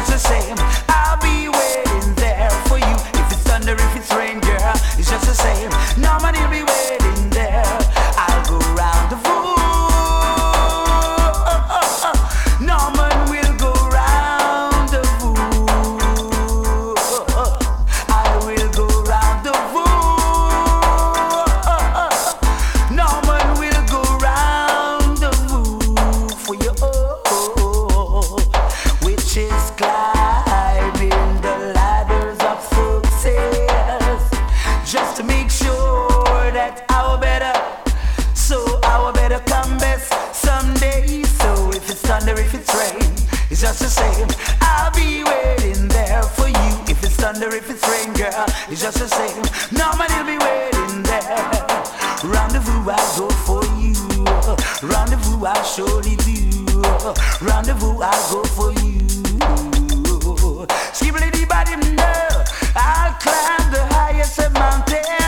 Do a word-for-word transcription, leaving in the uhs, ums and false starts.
just the same. I'll be waiting there for you. If it's thunder, if it's rain, girl, it's just the same. Norman, he'll be waiting there. I'll go round the room. Norman will go round the room. I will go round the room. Norman will go round the room for you, which is climbing the ladders of success, just to make sure that our better, so our better come best someday. So if it's thunder, if it's rain, it's just the same. I'll be waiting there for you. If it's thunder, if it's rain, girl, it's just the same. Nobody will be waiting there. Rendezvous, I'll go for you. Rendezvous, I'll surely do. Rendezvous, I'll go for you.